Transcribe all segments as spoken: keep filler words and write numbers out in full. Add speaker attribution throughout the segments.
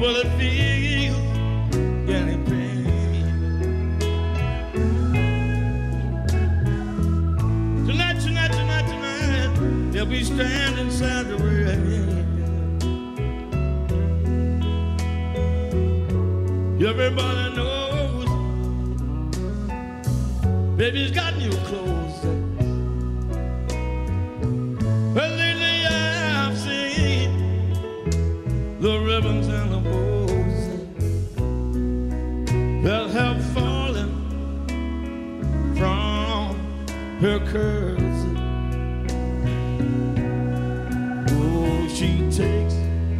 Speaker 1: what it feels, getting pain. Tonight, tonight, tonight, tonight, they'll be standing inside the rain. Everybody knows baby's got new clothes. Well, lately I've seen the ribbons and the bows that have fallen from her curls. Oh, she takes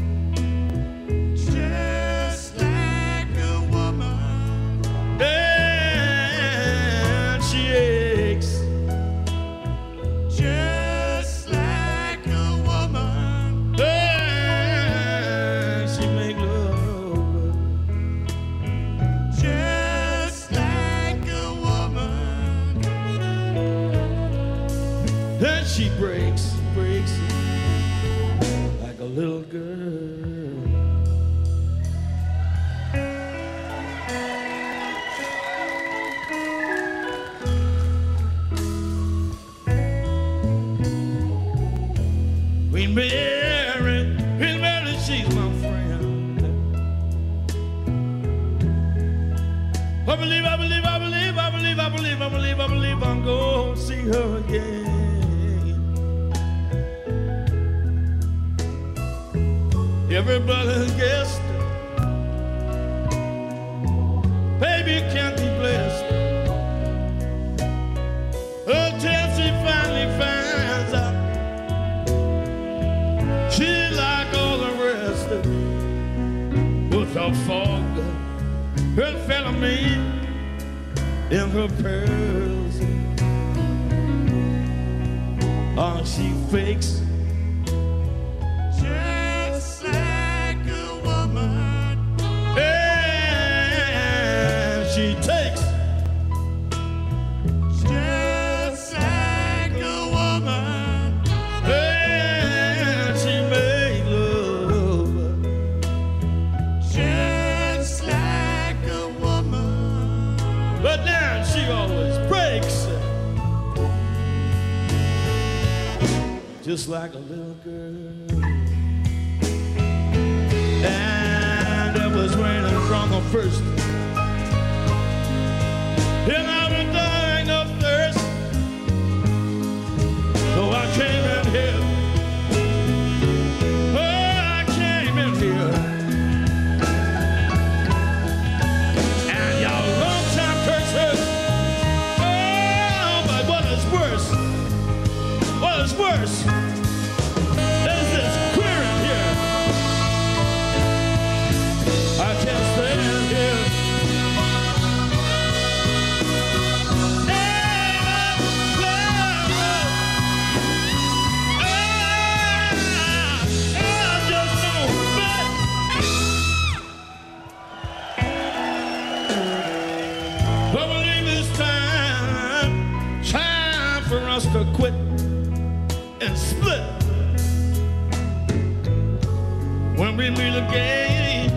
Speaker 1: just like a woman, and she aches just like a woman, and she make love just like a woman, and she breaks, breaks like a little girl. Queen Mary, Queen Mary, she's my friend. I believe, I believe, I believe, I believe, I believe, I believe, I believe I'm gonna see her again. Everybody guessed, baby can't be blessed until she finally finds out she's like all the rest, with a fog, her felony in her pearls. Oh, she fakes just like a woman, and she takes just like a woman, and she made love just like a woman, but now she always breaks just like a little girl. And it was raining from the first, and I was dying of thirst, so I came in here. Oh, I came in here, and y'all long time cursors. Oh, but what is worse? What is worse? Is this queer in here? I can't stand here. I believe it's time, time for us to quit and split. When we meet again,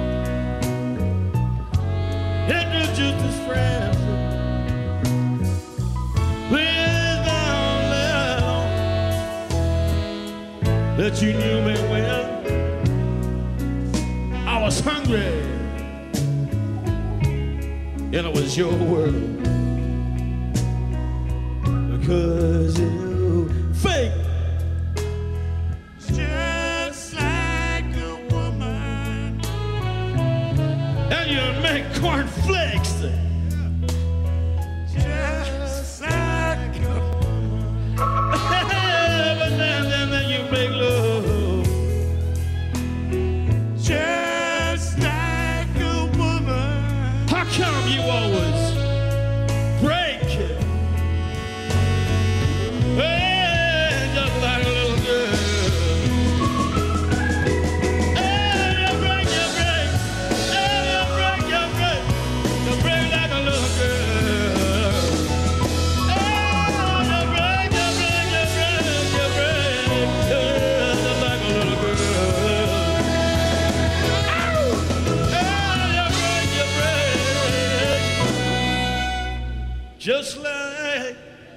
Speaker 1: introduce this friend. Please don't let on that you knew me well. I was hungry, and it was your world, because you fake just like a woman, and you make cornflakes just like a woman, but then, then, then you make love just like a woman. How come you always break it? Hey, just like a little girl. Hey, you break, you break. Hey, you break, you break. You break like a little girl. Oh, you break, you break, you break, you break. Hey, just like a little girl. Ow! just like,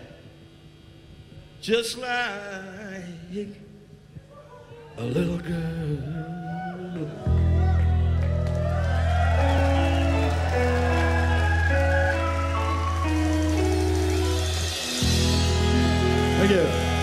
Speaker 1: just like a little girl. Thank you.